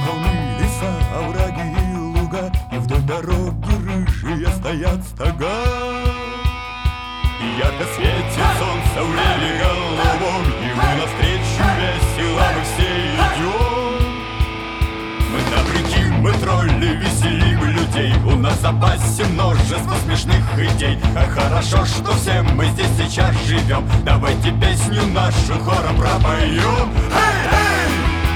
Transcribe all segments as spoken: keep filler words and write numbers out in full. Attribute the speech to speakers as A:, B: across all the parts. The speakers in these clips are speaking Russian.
A: Холмы, леса, овраги и луга, и вдоль дороги рыжие стоят стога. И ярко светит солнце в небе голубом, ему навстречу весело мы все идем. Мы добряки, мы тролли, веселим людей, у нас в запасе множество смешных идей. Как хорошо, что все мы здесь сейчас живем. Давайте песню нашу хором пропоем. Эй, эй!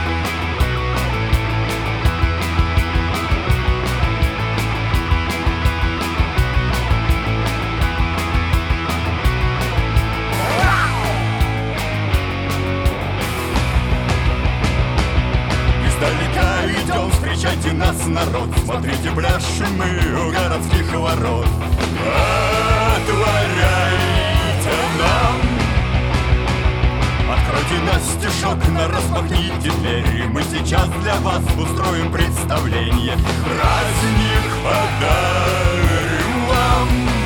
A: Издалека идем, встречайте нас, народ. Смотрите, пляшем мы у городских ворот. Отворяйте нам, откройте настежок, на распахните двери. Мы сейчас для вас устроим представление. Праздник подарим вам.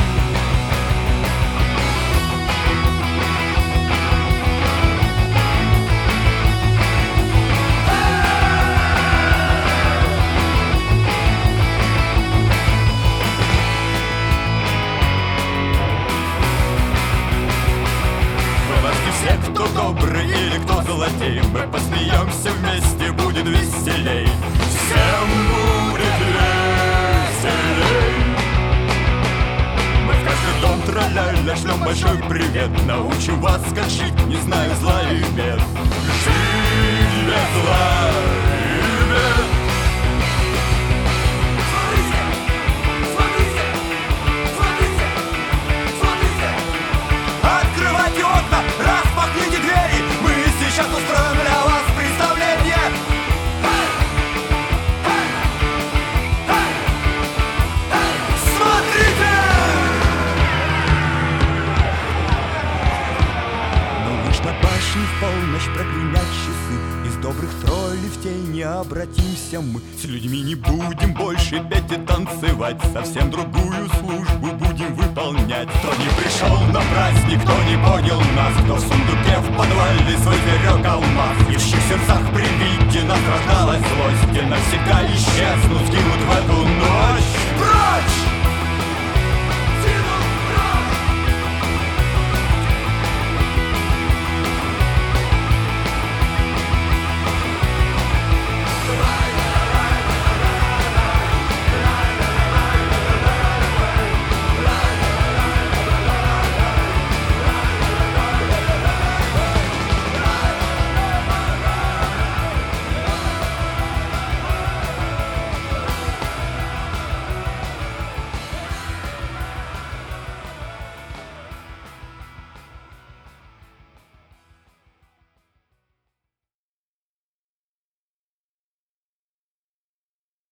A: Все, кто добрый или кто злодей, мы посмеемся вместе, будет веселей. Всем будет веселей. Мы в каждый дом тра-ля-ля шлем большой привет. Научим вас, как жить, не знаю зла и бед. Жить без зла и бед. Открывайте окна, распахните двери, мы сейчас устроим для вас представление. Смотрите! Но лишь на башне в полночь прогремят часы, из добрых троллей в тень не обратимся мы. С людьми не будем больше петь и танцевать, совсем другую службу будем выполнять. Кто не пришел на праздник, кто не понял нас, кто в сундуке в подвале свой зверек алмаз, и в чьих сердцах при виде нас рождалась злость, и навсегда исчезнут, скинут в эту ночь.